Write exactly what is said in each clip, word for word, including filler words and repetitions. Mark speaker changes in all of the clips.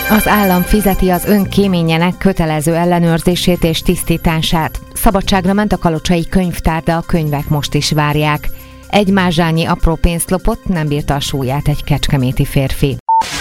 Speaker 1: Az állam fizeti az önkéményének kötelező ellenőrzését és tisztítását. Szabadságra ment a kalocsai könyvtár, de a könyvek most is várják. Egy mázsányi apró pénzt lopott, nem bírta a súlyát egy kecskeméti férfi.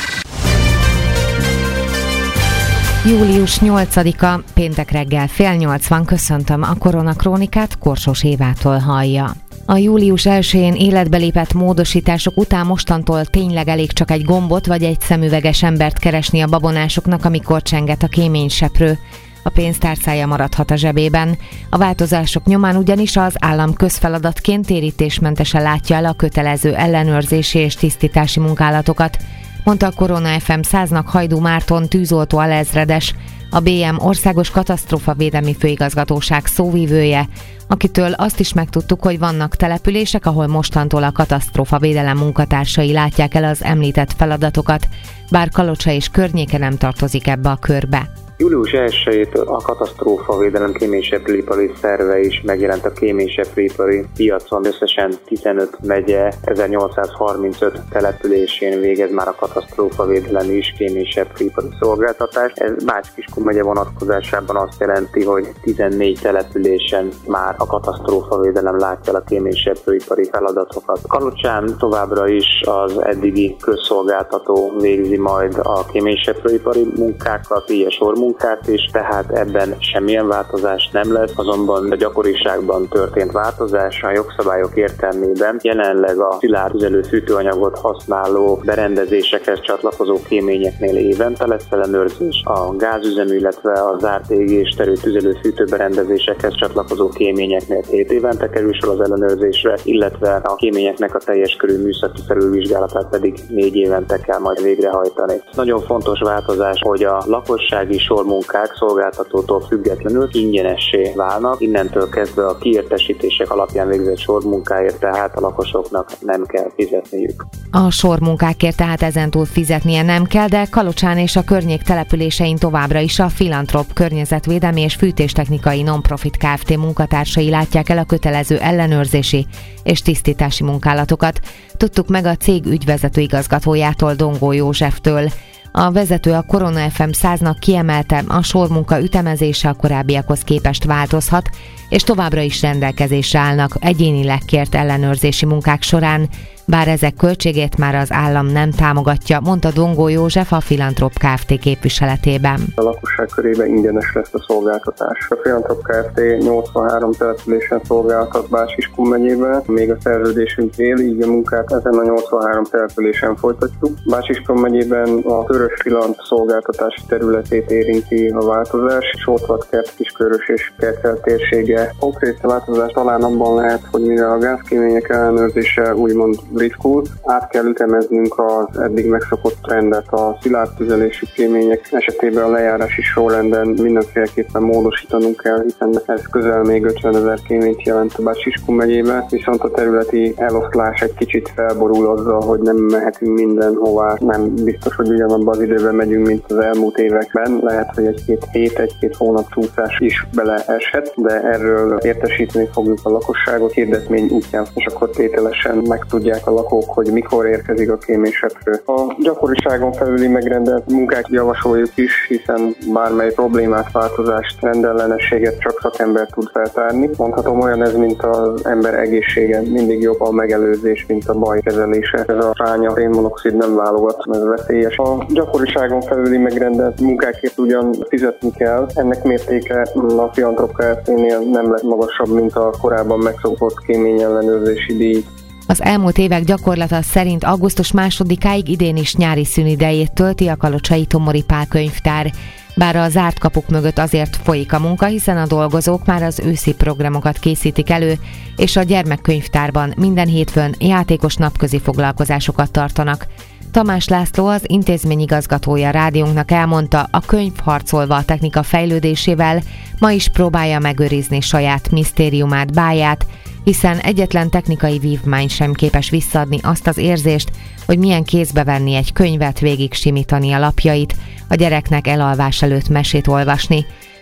Speaker 1: július nyolcadika, péntek reggel fél nyolc van, köszöntöm a Koronakrónikát, Korsós Évától hallja. A július elsején életbe lépett módosítások után mostantól tényleg elég csak egy gombot vagy egy szemüveges embert keresni a babonásoknak, amikor csenget a kéményseprő. A pénztárcája maradhat a zsebében. A változások nyomán ugyanis az állam közfeladatként térítésmentesen látja el a kötelező ellenőrzési és tisztítási munkálatokat, mondta a Korona ef em száznak Hajdú Márton tűzoltó alezredes, a bé em Országos Katasztrófavédelmi Főigazgatóság szóvivője, akitől azt is megtudtuk, hogy vannak települések, ahol mostantól a katasztrófavédelem munkatársai látják el az említett feladatokat, bár Kalocsa és környéke nem tartozik ebbe a körbe.
Speaker 2: július elsejétől a katasztrófavédelem kéményseprőipari szerve is megjelent a kéményseprőipari piacon. Összesen tizenöt megye, ezernyolcszázharmincöt településén végez már a katasztrófavédelem is kéményseprőipari szolgáltatást. Ez Bács-Kiskun megye vonatkozásában azt jelenti, hogy tizennégy településen már a katasztrófavédelem látja el a kéményseprőipari feladatokat. Kalocsán továbbra is az eddigi közszolgáltató végzi majd a kéményseprőipari munkákat, így a sormunkát is, tehát ebben semmilyen változás nem lesz, azonban a gyakoriságban történt változás a jogszabályok értelmében jelenleg a szilárd tüzelő fűtőanyagot használó berendezésekhez csatlakozó kéményeknél évente lesz ellenőrzés, a gázüzemű, illetve a zárt égésterő tüzelő fűtőberendezésekhez csatlakozó kéményeknél hét évente kerül sor az ellenőrzésre, illetve a kéményeknek a teljes körű műszaki felülvizsgálatát pedig négy évente kell majd végrehajtani. Nagyon fontos változás, hogy a lakossági sormunkák szolgáltatótól függetlenül ingyenessé válnak. Innentől kezdve a kiértesítések alapján végzett sormunkáért tehát a lakosoknak nem kell fizetniük.
Speaker 1: A sormunkákért tehát ezentúl fizetnie nem kell, de Kalocsán és a környék településein továbbra is a Filantrop környezetvédelmi és fűtéstechnikai non-profit Kft. Munkatársai látják el a kötelező ellenőrzési és tisztítási munkálatokat. Tudtuk meg a cég ügyvezető igazgatójától, Dongó Józseftől. A vezető a Korona ef em száznak kiemelte, a sormunka ütemezése a korábbiakhoz képest változhat, és továbbra is rendelkezésre állnak egyénileg kért ellenőrzési munkák során, bár ezek költségét már az állam nem támogatja, mondta Dongó József a Filantrop Kft. Képviseletében.
Speaker 3: A lakosság körében ingyenes lesz a szolgáltatás. A Filantrop Kft. nyolcvanhárom településen szolgáltat Bács-Kiskun megyében, még a szerződésünk él, így a munkát ezen a nyolcvanhárom településen folytatjuk. Bács-Kiskun megyében a Körös Filant szolgáltatási területét érinti a változás, Sortvatkert, Kiskörös és Kertel térsége. Konkrét változás talán abban lehet, hogy mivel a gázkémények ellenőrzése úgymond ritkul, át kell ütemeznünk az eddig megszokott trendet. A szilárd tüzelésű kémények esetében a lejárási sorrenden mindenféleképpen módosítanunk kell, hiszen ez közel még ötvenezer kéményt jelent a Bács-Kiskun megyében, viszont a területi eloszlás egy kicsit felborul azzal, hogy nem mehetünk mindenhová. Nem biztos, hogy ugyanabban az időben megyünk, mint az elmúlt években. Lehet, hogy egy-két hét, egy-két hónap csúszás is beleeshet, de erről értesíteni fogjuk a lakosságot hirdetmény útján, és akkor tételesen meg tudják a lakók, hogy mikor érkezik a kéményseprő. A gyakoriságon felüli megrendelt munkák javasoljuk is, hiszen bármely problémát, változást, rendellenességet csak szakember tud feltárni. Mondhatom, olyan ez, mint az ember egészsége. Mindig jobb a megelőzés, mint a baj kezelése. Ez a fánya, szénmonoxid nem válogat, ez veszélyes. A gyakoriságon felüli megrendelt munkákért ugyan fizetni kell. Ennek mértéke a Filantrop Kft-nél nem lett magasabb, mint a korábban megszokott kéményellenőrzési díj.
Speaker 1: Az elmúlt évek gyakorlata szerint augusztus másodikáig idén is nyári szünidejét tölti a kalocsai Tomori Pál könyvtár. Bár a zárt kapuk mögött azért folyik a munka, hiszen a dolgozók már az őszi programokat készítik elő, és a gyermekkönyvtárban minden hétfőn játékos napközi foglalkozásokat tartanak. Tamás László, az intézmény igazgatója rádiónknak elmondta, a könyv harcolva a technika fejlődésével ma is próbálja megőrizni saját misztériumát, báját, hiszen egyetlen technikai vívmány sem képes visszaadni azt az érzést, hogy milyen kézbe venni egy könyvet, végig simítani a lapjait, a gyereknek elalvás előtt mesét olvasni.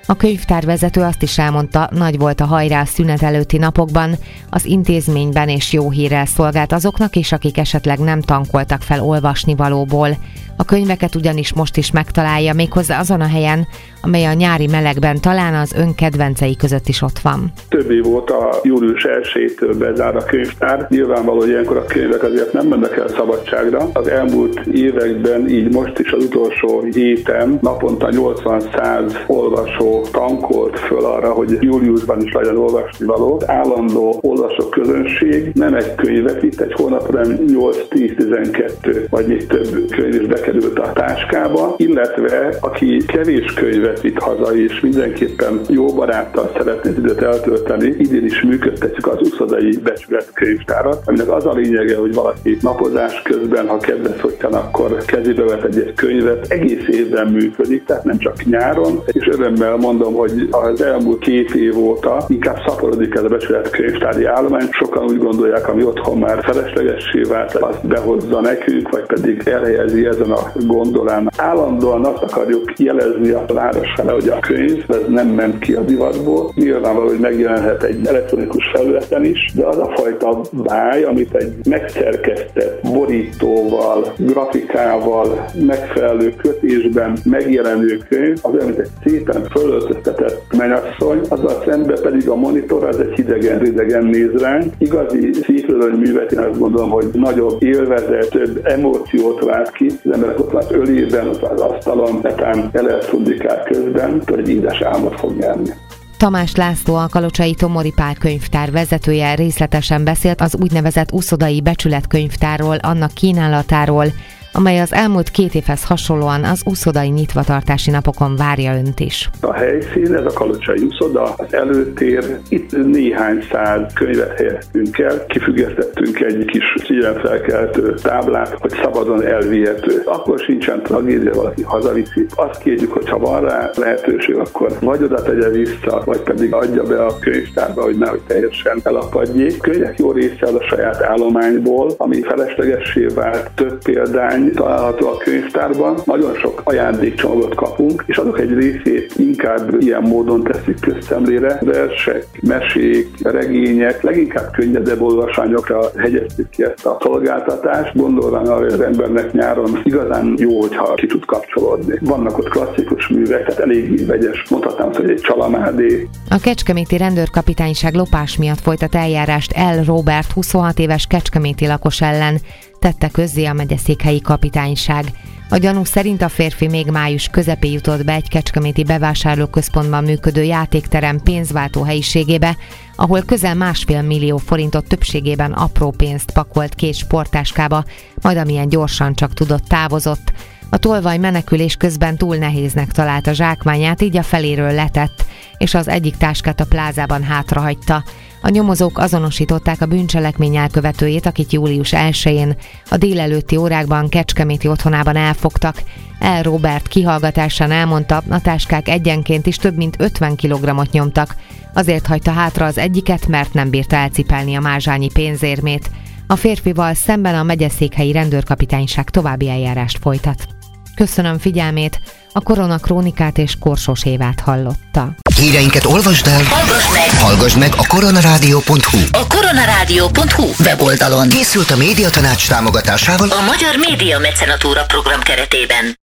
Speaker 1: A könyvtárvezető azt is elmondta, nagy volt a hajrá a szünet előtti napokban, az intézményben és jó hírrel szolgált azoknak is, akik esetleg nem tankoltak fel olvasnivalóból. A könyveket ugyanis most is megtalálja, méghozzá azon a helyen, amely a nyári melegben talán az ön kedvencei között is ott van.
Speaker 4: Több év óta július elsejétől bezár a könyvtár. Nyilvánvaló, hogy ilyenkor a könyvek azért nem mennek el szabadságra. Az elmúlt években, így most is az utolsó héten naponta nyolcvan-száz olvasó tankolt föl arra, hogy júliusban is legyen olvasnivaló. Állandó olvasó közönség nem egy könyvet itt, egy hónapra nyolc-tíz-tizenkettő vagy még több könyv is bekerült a táskába, illetve aki kevés könyvet vitt haza, és mindenképpen jó baráttal szeretné időt eltölteni, idén is működtetjük az uszodai becsületkönyvtárat, aminek az a lényege, hogy valaki napozás közben, ha kedves hogyan, akkor kezébe vett egy könyvet, egész évben működik, tehát nem csak nyáron, és örömmel mondom, hogy az elmúlt két év óta inkább szaporodik ez a becsületkönyvtári állomány. Sokan úgy gondolják, ami otthon már feleslegessé vált, azt behozza nekünk, vagy pedig elhelyezi ezen a gondolán. Állandóan azt akarjuk jelezni a város fele, hogy a könyv ez nem ment ki a divatból. Nyilvánvaló, hogy megjelenhet egy elektronikus felületen is, de az a fajta báj, amit egy megszerkesztett borítóval, grafikával, megfelelő kötésben megjelenő könyv, az olyan, mint egy szépen fölöltöztetett mennyasszony, azzal szemben pedig a monitor az egy hidegen-ridegen néz ránk. Igazi szívfölönművet, én azt gondolom, hogy nagyobb élvezet, több emóciót vált ki, az emberek ott van az ölében, ott van az asztalon, netán elelszundikál közben, hogy édes álmot fog nyerni.
Speaker 1: Tamás László, a Kalocsai Tomori Pál könyvtár vezetője részletesen beszélt az úgynevezett uszodai becsületkönyvtárról, annak kínálatáról, amely az elmúlt két évhez hasonlóan az uszodai nyitvatartási napokon várja önt is.
Speaker 4: A helyszín, ez a Kalocsai uszoda, az előtér, itt néhány száz könyvet helyeztünk el, kifüggesztettünk egy kis szigyelemfelkeltő táblát, hogy szabadon elvihető. Akkor sincsen tragédia, valaki hazaviszi. Azt kérjük, hogy ha van rá lehetőség, akkor vagy oda tegye vissza, vagy pedig adja be a könyvtárba, hogy nehogy teljesen elapadjék. Könyvek jó része a saját állományból, ami feleslegessé vált, több példány található a könyvtárban. Nagyon sok ajándékcsomagot kapunk, és azok egy részét inkább ilyen módon teszik közszemlére. Versek, mesék, regények, leginkább könnyedebb olvasmányokra hegyeztük ki ezt a szolgáltatást. Gondolván arra, hogy az embernek nyáron igazán jó, hogyha ki tud kapcsolódni. Vannak ott klasszikus művek, tehát elég vegyes, mondhatnám, hogy egy Csalamádé.
Speaker 1: A kecskeméti rendőrkapitányság lopás miatt folytat eljárást L. Róbert huszonhat éves kecskeméti lakos ellen, tette közzé a megyeszékhelyi kapitányság. A gyanú szerint a férfi még május közepén jutott be egy kecskeméti bevásárlóközpontban működő játékterem pénzváltó helyiségébe, ahol közel másfél millió forintot többségében apró pénzt pakolt két sporttáskába, majd amilyen gyorsan csak tudott távozott. A tolvaj menekülés közben túl nehéznek találta zsákmányát, így a feléről letett, és az egyik táskát a plázában hátrahagyta. A nyomozók azonosították a bűncselekmény elkövetőjét, akit július elsején a délelőtti órákban kecskeméti otthonában elfogtak. L. Róbert kihallgatásán elmondta, a táskák egyenként is több mint ötven kilogrammot nyomtak. Azért hagyta hátra az egyiket, mert nem bírta elcipelni a mázsányi pénzérmét. A férfival szemben a megyeszékhelyi rendőrkapitányság további eljárást folytat. Köszönöm figyelmét, a Koronakrónikát és Korsós Évát hallotta.
Speaker 5: Híreinket olvasd el, hallgass meg, hallgass meg a koronarádió pont hu.
Speaker 6: A koronarádió pont hu weboldalon
Speaker 5: Készült a Médiatanács támogatásával
Speaker 6: a Magyar Média Mecenatúra program keretében.